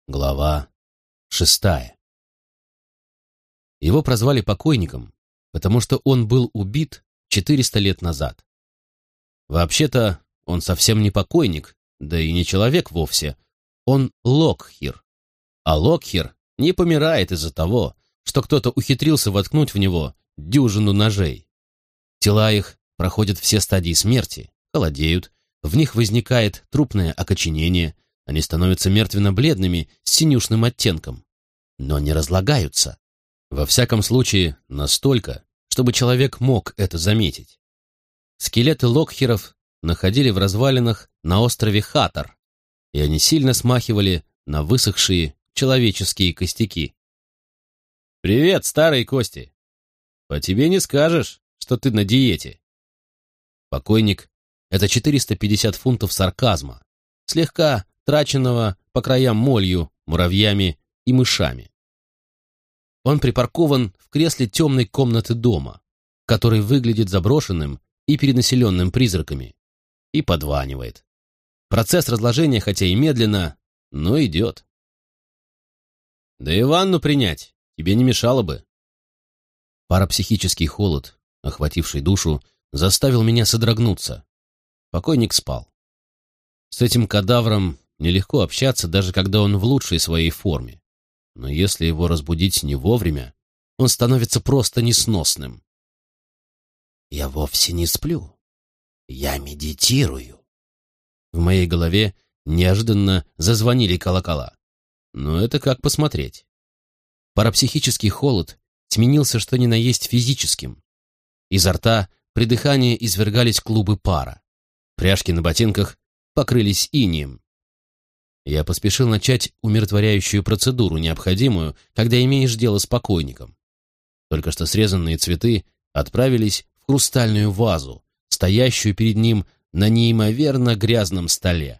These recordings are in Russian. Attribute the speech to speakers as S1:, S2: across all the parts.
S1: Глава 6. Его прозвали покойником, потому что он был убит 400 лет назад. Вообще-то он совсем не покойник, да и не человек вовсе. Он Локхир. А Локхир не помирает из-за того, что кто-то ухитрился воткнуть в него дюжину ножей. Тела их проходят все стадии смерти, холодеют, в них возникает трупное окоченение, они становятся мертвенно-бледными с синюшным оттенком, но не разлагаются. Во всяком случае, настолько, чтобы человек мог это заметить. Скелеты Локхиров находили в развалинах на острове Хатар, и они сильно смахивали на высохшие человеческие костяки. «Привет, старые кости! По тебе не скажешь, что ты на диете». Покойник — это 450 фунтов сарказма, слегка траченного по краям молью, муравьями и мышами. Он припаркован в кресле темной комнаты дома, который выглядит заброшенным и перенаселенным призраками, и подванивает. Процесс разложения, хотя и медленно, но идет. Да и ванну принять тебе не мешало бы. Парапсихический холод, охвативший душу, заставил меня содрогнуться. Покойник спал. С этим кадавром нелегко общаться, даже когда он в лучшей своей форме. Но если его разбудить не вовремя, он становится просто несносным. «Я вовсе не сплю. Я медитирую». В моей голове неожиданно зазвонили колокола. Но это как посмотреть. Парапсихический холод сменился что ни на есть физическим. Изо рта при дыхании извергались клубы пара. Пряжки на ботинках покрылись инеем. Я поспешил начать умиротворяющую процедуру, необходимую, когда имеешь дело с покойником. Только что срезанные цветы отправились в хрустальную вазу, стоящую перед ним на неимоверно грязном столе.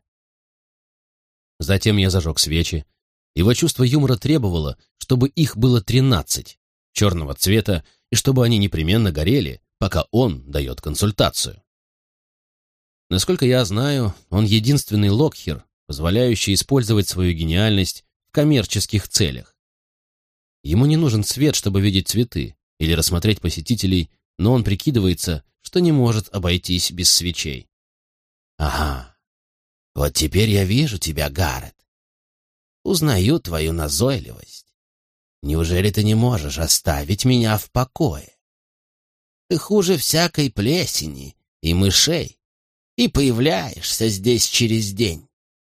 S1: Затем я зажег свечи. Его чувство юмора требовало, чтобы их было 13, черного цвета, и чтобы они непременно горели, пока он дает консультацию. Насколько я знаю, он единственный Локхир, позволяющий использовать свою гениальность в коммерческих целях. Ему не нужен свет, чтобы видеть цветы или рассмотреть посетителей, но он прикидывается, что не может обойтись без свечей. «Ага, вот теперь я вижу тебя, Гаррет. Узнаю твою назойливость. Неужели ты не можешь оставить меня в покое? Ты хуже всякой плесени и мышей, и появляешься здесь через день».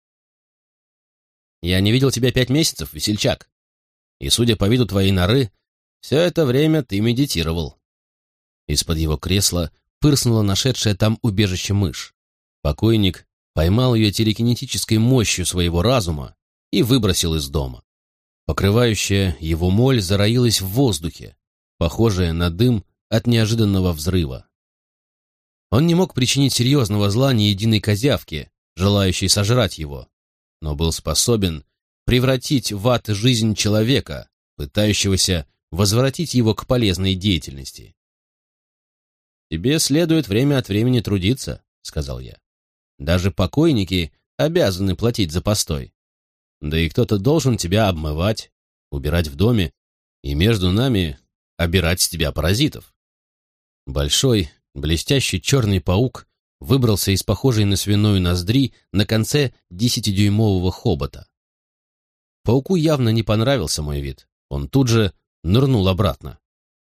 S1: «Я не видел тебя 5 месяцев, весельчак. И, судя по виду твоей норы, все это время ты медитировал». Из-под его кресла пырснула нашедшая там убежище мышь. Покойник поймал ее телекинетической мощью своего разума и выбросил из дома. Покрывающая его моль зароилась в воздухе, похожая на дым от неожиданного взрыва. Он не мог причинить серьезного зла ни единой козявке, желающей сожрать его, но был способен превратить в ад жизнь человека, пытающегося возвратить его к полезной деятельности. «Тебе следует время от времени трудиться», — сказал я. «Даже покойники обязаны платить за постой. Да и кто-то должен тебя обмывать, убирать в доме и между нами обирать с тебя паразитов». Большой, блестящий черный паук выбрался из похожей на свиную ноздри на конце 10-дюймового хобота. Пауку явно не понравился мой вид. Он тут же нырнул обратно.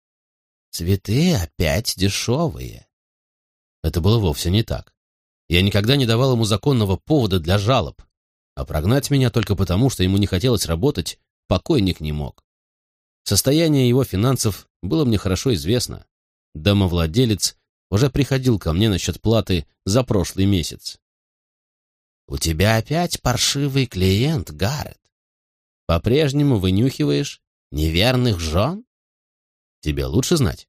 S1: «Цветы опять дешевые». Это было вовсе не так. Я никогда не давал ему законного повода для жалоб, а прогнать меня только потому, что ему не хотелось работать, покойник не мог. Состояние его финансов было мне хорошо известно. Домовладелец уже приходил ко мне насчет платы за прошлый месяц. «У тебя опять паршивый клиент, Гаррет. По-прежнему вынюхиваешь неверных жен? Тебе лучше знать».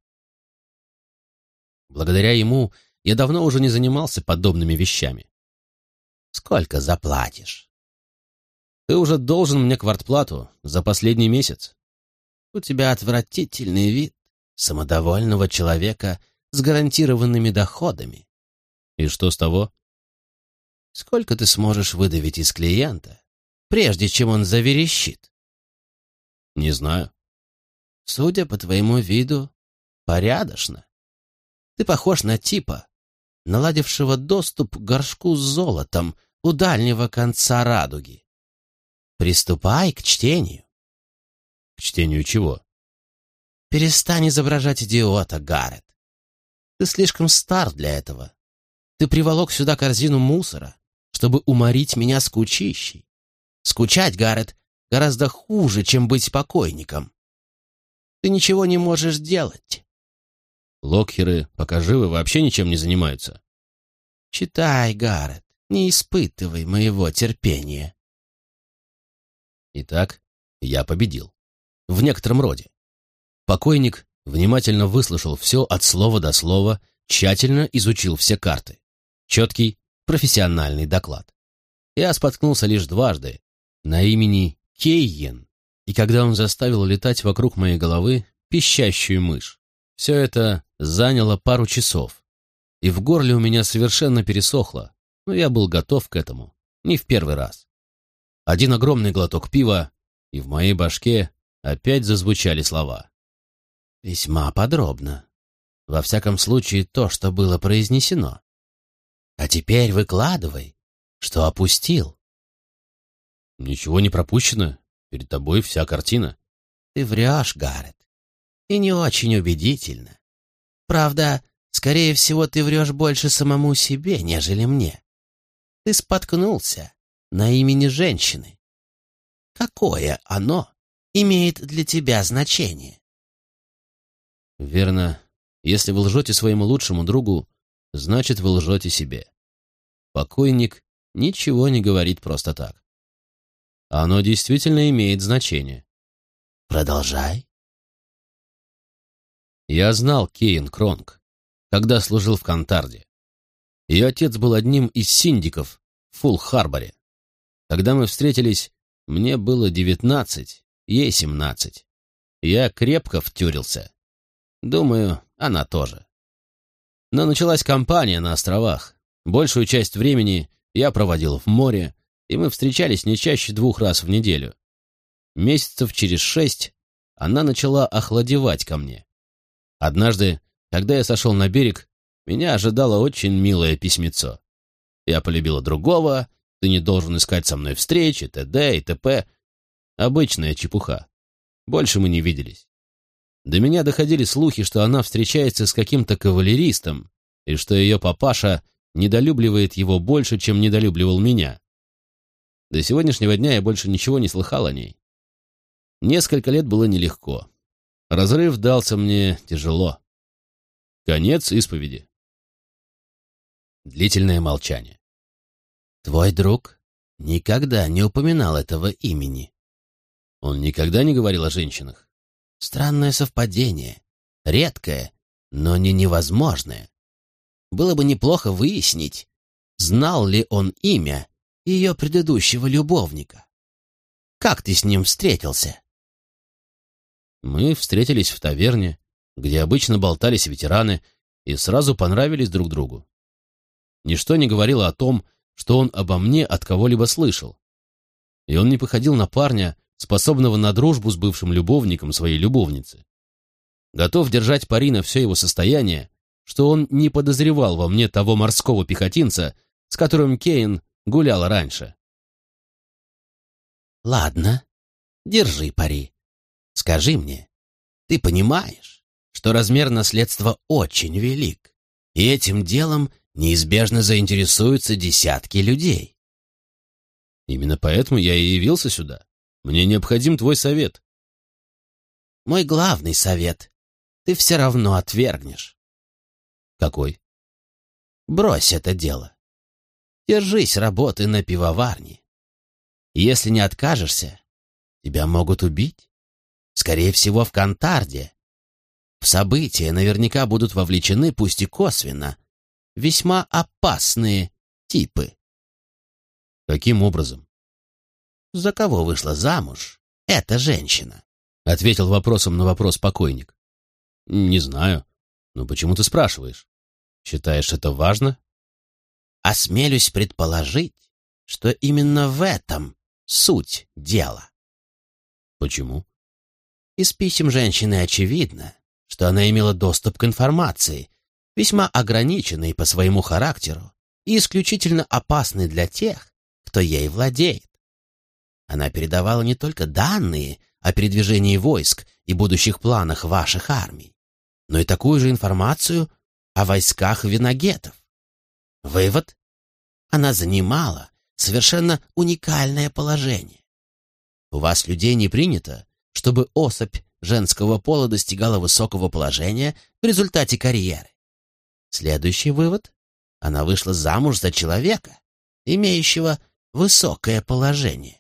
S1: Благодаря ему я давно уже не занимался подобными вещами. «Сколько заплатишь?» «Ты уже должен мне квартплату за последний месяц». «У тебя отвратительный вид самодовольного человека с гарантированными доходами». «И что с того?» «Сколько ты сможешь выдавить из клиента,
S2: прежде чем он заверещит?
S1: Не знаю.
S2: Судя по твоему виду, порядочно. Ты похож на типа, наладившего доступ к горшку с золотом у дальнего конца радуги. Приступай к чтению.
S1: К чтению чего?
S2: Перестань изображать идиота, Гаррет. Ты слишком стар для этого. Ты приволок сюда корзину мусора, чтобы уморить меня скучищей. Скучать, Гаррет, гораздо хуже, чем быть покойником. Ты ничего не можешь делать.
S1: Локхеры, пока живы, вообще ничем не занимаются.
S2: Читай, Гаррет, не испытывай моего терпения.
S1: Итак, я победил. В некотором роде. Покойник внимательно выслушал все от слова до слова, тщательно изучил все карты. Четкий, профессиональный доклад. Я споткнулся лишь дважды на имени Кейен, и когда он заставил летать вокруг моей головы пищащую мышь. Все это заняло пару часов, и в горле у меня совершенно пересохло, но я был готов к этому, не в первый раз. Один огромный глоток пива, и в моей башке опять зазвучали слова.
S2: Весьма подробно. Во всяком случае, то, что было произнесено. А теперь выкладывай, что опустил.
S1: Ничего не пропущено. Перед тобой вся картина.
S2: Ты врешь, Гаррет. И не очень убедительно. Правда, скорее всего, ты врешь больше самому себе, нежели мне. Ты споткнулся на имени женщины. Какое оно имеет для тебя значение?
S1: Верно. Если вы лжете своему лучшему другу, значит, вы лжете себе. Покойник ничего не говорит просто так. Оно действительно имеет значение.
S2: Продолжай.
S1: Я знал Кейн Кронг, когда служил в Контарде. Ее отец был одним из синдиков в Фулл-Харборе. Когда мы встретились, мне было 19, ей 17. Я крепко втюрился. Думаю, она тоже. Но началась кампания на островах. Большую часть времени я проводил в море, и мы встречались не чаще 2 раз в неделю. Месяцев через 6 она начала охладевать ко мне. Однажды, когда я сошел на берег, меня ожидало очень милое письмецо. Я полюбила другого, ты не должен искать со мной встречи, т.д. и т.п. Обычная чепуха. Больше мы не виделись. До меня доходили слухи, что она встречается с каким-то кавалеристом, и что ее папаша недолюбливает его больше, чем недолюбливал меня. До сегодняшнего дня я больше ничего не слыхал о ней. Несколько лет было нелегко. Разрыв дался мне тяжело. Конец исповеди. Длительное молчание.
S2: Твой друг никогда не упоминал этого имени.
S1: Он никогда не говорил о женщинах.
S2: Странное совпадение. Редкое, но не невозможное. Было бы неплохо выяснить, знал ли он имя ее предыдущего любовника. Как ты с ним встретился?
S1: Мы встретились в таверне, где обычно болтались ветераны, и сразу понравились друг другу. Ничто не говорило о том, что он обо мне от кого-либо слышал. И он не походил на парня, способного на дружбу с бывшим любовником своей любовницы. Готов держать пари на все его состояние, что он не подозревал во мне того морского пехотинца, с которым Кейн гулял раньше.
S2: Ладно, держи пари. Скажи мне, ты понимаешь, что размер наследства очень велик, и этим делом неизбежно заинтересуются десятки людей?
S1: Именно поэтому я и явился сюда. Мне необходим твой совет.
S2: Мой главный совет ты все равно отвергнешь.
S1: Какой?
S2: Брось это дело. Держись работы на пивоварне. Если не откажешься, тебя могут убить. Скорее всего, в Контарде. В события наверняка будут вовлечены, пусть и косвенно, весьма опасные типы.
S1: Каким образом?
S2: За кого вышла замуж эта женщина?
S1: Ответил вопросом на вопрос покойник. Не знаю. Но почему ты спрашиваешь? Считаешь это важно?
S2: Осмелюсь предположить, что именно в этом суть дела.
S1: Почему?
S2: Из писем женщины очевидно, что она имела доступ к информации, весьма ограниченной по своему характеру и исключительно опасной для тех, кто ей владеет. Она передавала не только данные о передвижении войск и будущих планах ваших армий, но и такую же информацию о войсках виногетов. Вывод: она занимала совершенно уникальное положение. У вас, людей, не принято, чтобы особь женского пола достигала высокого положения в результате карьеры. Следующий вывод: она вышла замуж за человека, имеющего высокое положение.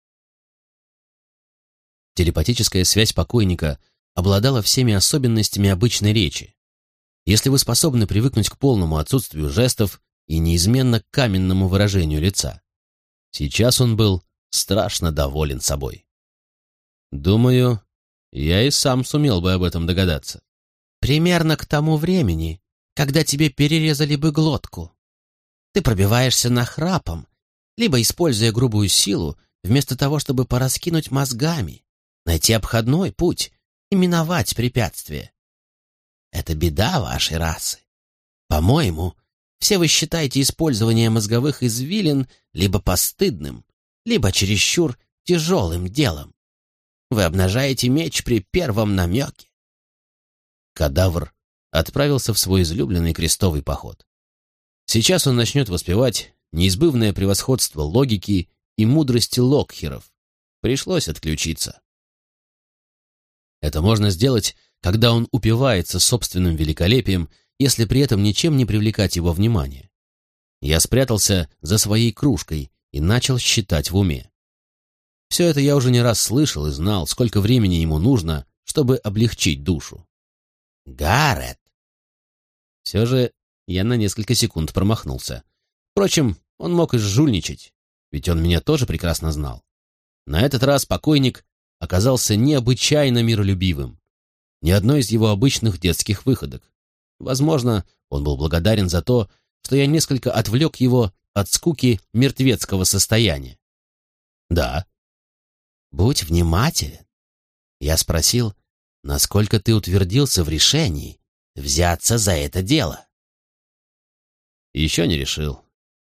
S1: Телепатическая связь покойника обладала всеми особенностями обычной речи. Если вы способны привыкнуть к полному отсутствию жестов и неизменно к каменному выражению лица. Сейчас он был страшно доволен собой. Думаю, я и сам сумел бы об этом догадаться.
S2: Примерно к тому времени, когда тебе перерезали бы глотку. Ты пробиваешься нахрапом, либо используя грубую силу, вместо того, чтобы пораскинуть мозгами, найти обходной путь и миновать препятствия. Это беда вашей расы. По-моему, все вы считаете использование мозговых извилин либо постыдным, либо чересчур тяжелым делом. Вы обнажаете меч при первом намеке.
S1: Кадавр отправился в свой излюбленный крестовый поход. Сейчас он начнет воспевать неизбывное превосходство логики и мудрости локхеров. Пришлось отключиться. Это можно сделать, когда он упивается собственным великолепием, если при этом ничем не привлекать его внимание. Я спрятался за своей кружкой и начал считать в уме. Все это я уже не раз слышал и знал, сколько времени ему нужно, чтобы облегчить душу.
S2: Гаррет!
S1: Все же я на несколько секунд промахнулся. Впрочем, он мог и жульничать, ведь он меня тоже прекрасно знал. На этот раз покойник оказался необычайно миролюбивым. Ни одной из его обычных детских выходок. Возможно, он был благодарен за то, что я несколько отвлек его от скуки мертвецкого состояния. Да.
S2: Будь внимателен. Я спросил, насколько ты утвердился в решении взяться за это дело.
S1: Еще не решил.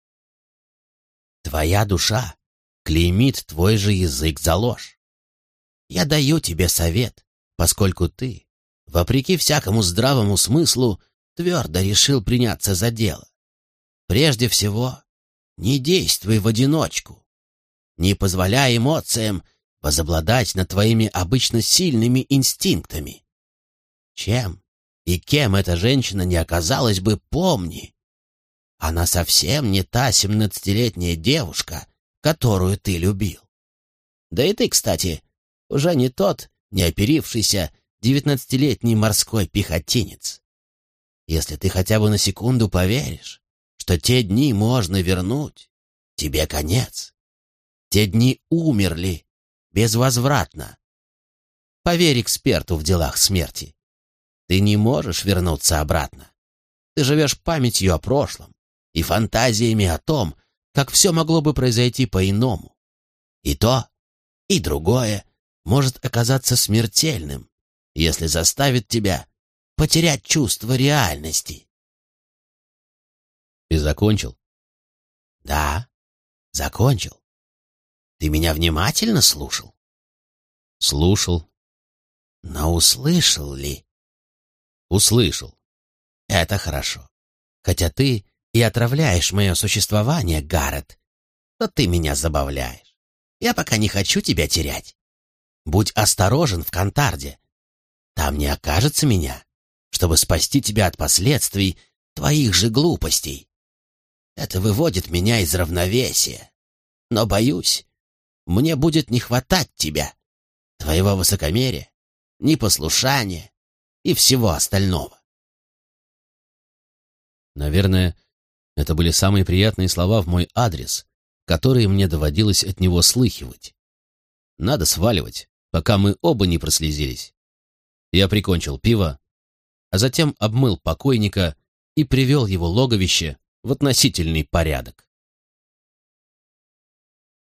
S2: Твоя душа клеймит твой же язык за ложь. Я даю тебе совет, поскольку ты, вопреки всякому здравому смыслу, твердо решил приняться за дело. Прежде всего, не действуй в одиночку. Не позволяй эмоциям возобладать над твоими обычно сильными инстинктами. Чем и кем эта женщина не оказалась бы, помни. Она совсем не та 17-летняя девушка, которую ты любил. Да и ты, кстати, уже не тот неоперившийся 19-летний морской пехотинец. Если ты хотя бы на секунду поверишь, что те дни можно вернуть, тебе конец. Те дни умерли безвозвратно. Поверь эксперту в делах смерти. Ты не можешь вернуться обратно. Ты живешь памятью о прошлом и фантазиями о том, как все могло бы произойти по-иному. И то, и другое может оказаться смертельным, если заставит тебя потерять чувство реальности.
S1: Ты закончил?
S2: Да, закончил. Ты меня внимательно слушал?
S1: Слушал.
S2: Но услышал ли?
S1: Услышал.
S2: Это хорошо. Хотя ты и отравляешь мое существование, Гаррет, то ты меня забавляешь. Я пока не хочу тебя терять. Будь осторожен в Кантарде. Там не окажется меня, чтобы спасти тебя от последствий твоих же глупостей. Это выводит меня из равновесия. Но, боюсь, мне будет не хватать тебя, твоего высокомерия, непослушания и всего остального.
S1: Наверное, это были самые приятные слова в мой адрес, которые мне доводилось от него слыхивать. Надо сваливать, пока мы оба не прослезились. Я прикончил пиво, а затем обмыл покойника и привел его логовище в относительный порядок.